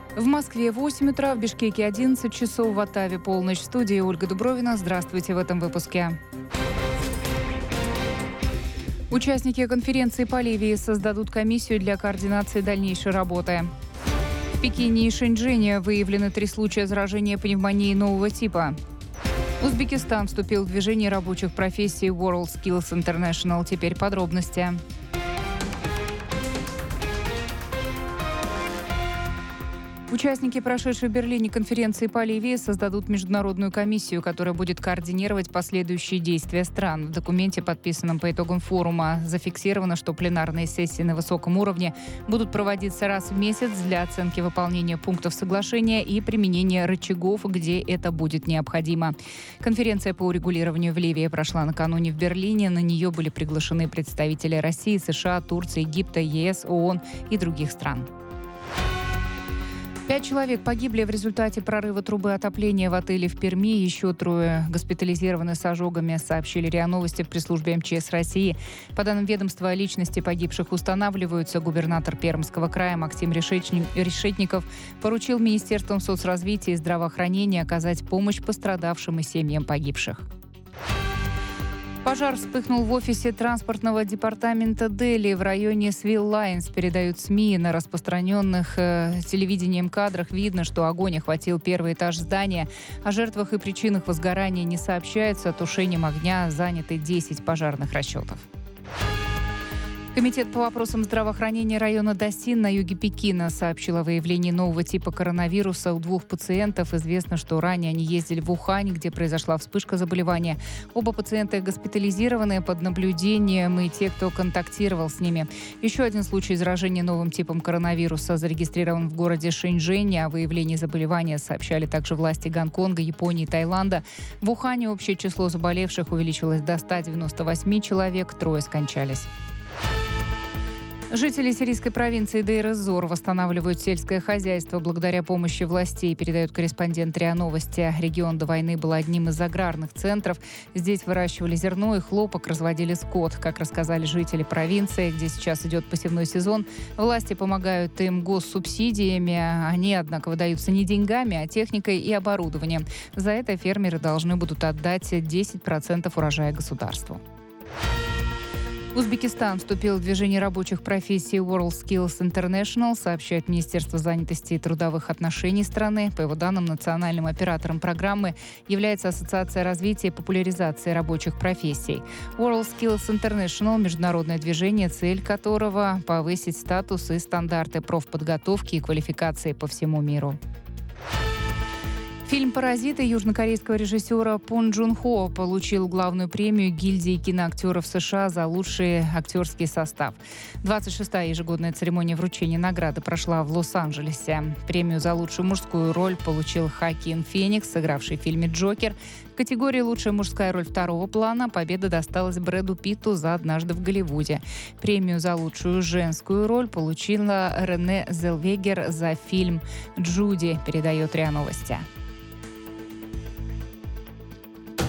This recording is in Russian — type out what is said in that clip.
В Москве 8 утра, в Бишкеке 11 часов, в Оттаве полночь. В студии Ольга Дубровина. Здравствуйте в этом выпуске. Участники конференции по Ливии создадут комиссию для координации дальнейшей работы. В Пекине и Шэньчжэне выявлены 3 случая заражения пневмонией нового типа. Узбекистан вступил в движение рабочих профессий WorldSkills International. Теперь подробности. Участники прошедшей в Берлине конференции по Ливии создадут международную комиссию, которая будет координировать последующие действия стран. В документе, подписанном по итогам форума, зафиксировано, что пленарные сессии на высоком уровне будут проводиться раз в месяц для оценки выполнения пунктов соглашения и применения рычагов, где это будет необходимо. Конференция по урегулированию в Ливии прошла накануне в Берлине. На нее были приглашены представители России, США, Турции, Египта, ЕС, ООН и других стран. 5 человек погибли в результате прорыва трубы отопления в отеле в Перми. Еще 3 госпитализированы с ожогами, сообщили РИА Новости в пресс-службе МЧС России. По данным ведомства, личности погибших устанавливаются. Губернатор Пермского края Максим Решетников поручил Министерствам соцразвития и здравоохранения оказать помощь пострадавшим и семьям погибших. Пожар вспыхнул в офисе транспортного департамента Дели в районе Свилл-Лайнс. Передают СМИ. На распространенных телевидением кадрах видно, что огонь охватил первый этаж здания. О жертвах и причинах возгорания не сообщается. Тушением огня заняты 10 пожарных расчетов. Комитет по вопросам здравоохранения района Дасин на юге Пекина сообщил о выявлении нового типа коронавируса у 2 пациентов. Известно, что ранее они ездили в Ухань, где произошла вспышка заболевания. Оба пациента госпитализированы под наблюдением и те, кто контактировал с ними. Еще один случай заражения новым типом коронавируса зарегистрирован в городе Шэньчжэне. О выявлении заболевания сообщали также власти Гонконга, Японии и Таиланда. В Ухане общее число заболевших увеличилось до 198 человек, 3 скончались. Жители сирийской провинции Дейр-эз-Зор восстанавливают сельское хозяйство благодаря помощи властей, передает корреспондент РИА Новости. Регион до войны был одним из аграрных центров. Здесь выращивали зерно и хлопок, разводили скот. Как рассказали жители провинции, где сейчас идет посевной сезон, власти помогают им госсубсидиями. Они, однако, выдаются не деньгами, а техникой и оборудованием. За это фермеры должны будут отдать 10% урожая государству. Узбекистан вступил в движение рабочих профессий WorldSkills International, сообщает Министерство занятости и трудовых отношений страны. По его данным, национальным оператором программы является Ассоциация развития и популяризации рабочих профессий. WorldSkills International – международное движение, цель которого – повысить статус и стандарты профподготовки и квалификации по всему миру. Фильм «Паразиты» южнокорейского режиссера Пон Джун Хо получил главную премию гильдии киноактеров США за лучший актерский состав. 26-я ежегодная церемония вручения награды прошла в Лос-Анджелесе. Премию за лучшую мужскую роль получил Хоакин Феникс, сыгравший в фильме «Джокер». В категории «Лучшая мужская роль второго плана» победа досталась Брэду Питту за «Однажды в Голливуде». Премию за лучшую женскую роль получила Рене Зелвегер за фильм «Джуди», передает РИА Новости.